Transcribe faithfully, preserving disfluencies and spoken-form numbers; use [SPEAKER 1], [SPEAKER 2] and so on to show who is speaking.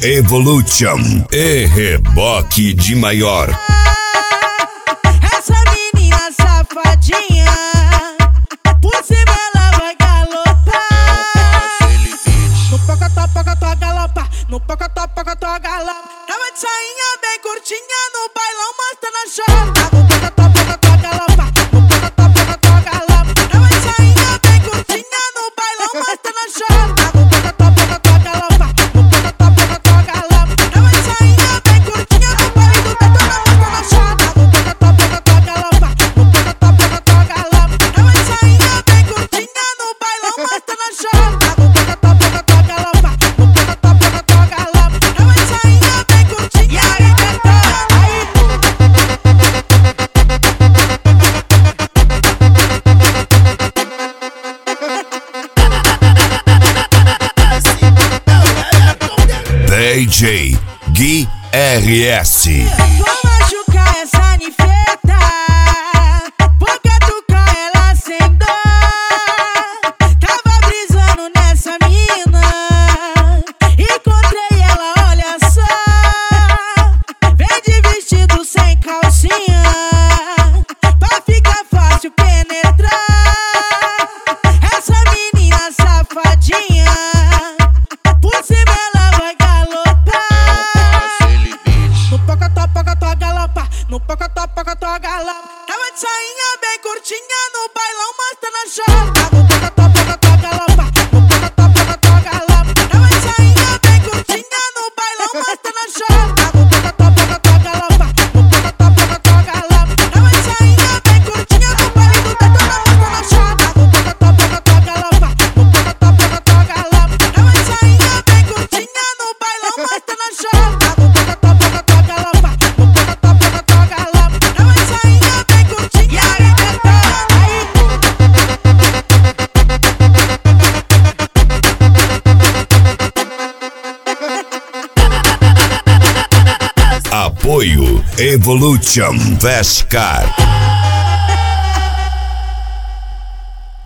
[SPEAKER 1] Evolution e Reboque de Maior.
[SPEAKER 2] Essa menina safadinha, por cima ela vai galopar. No pocotó, pocotó, galopa. No pocotó, pocotó, galopa. Tava de sainha bem curtinha no bailão, mostrando a chota. No pocotó, pocotó, galopa. No pocotó, pocotó, galopa. Tava de sainha bem curtinha no bailão, mostrando a chota. No pocotó, pocotó, galopa. No pocotó, pocotó, galopa. Tava de sainha bem curtinha no bailão, mostrando a chota. No pocotó, pocotó, galopa. No pocotó, pocotó, galopa. Tava de sainha bem curtinha no bailão, mostrando a chota. No pocotó, pocotó, galopa. No pocotó, pocotó, galopa. Tava de sainha bem curtinha. E aí, cantor,
[SPEAKER 1] D J Gui R S.
[SPEAKER 2] vou machucar essa nifeta, vou catucar ela sem dó. Tava brisando nessa mina, encontrei ela, olha só. Vem de vestido sem calcinha, pra ficar fácil penetrar. Essa menina safadinha, por cima ela vai galopar. No pocotó, pocotó, galopa. No pocotó, pocotó, galopa. Tava de sainha bem curtinha no bailão, mostrando a chota. No pocotó, pocotó, galopa. No pocotó, pocotó, galopa. Tava de sainha bem curtinha no bailão, mostrando a chota. No pocotó, pocotó, galopa. No pocotó, pocotó, galopa. Tava de sainha bem curtinha no bailão, mostrando a chota. No pocotó, pocotó, galopa. No pocotó, pocotó, galopa. Tava de sainha bem curtinha no bailão, mostrando a chota. No pocotó, pocotó, galopa. No pocotó, pocotó, galopa. Tava de sainha bem curtinha. E aí, cantor,
[SPEAKER 1] Apoio Evolution Fast Car.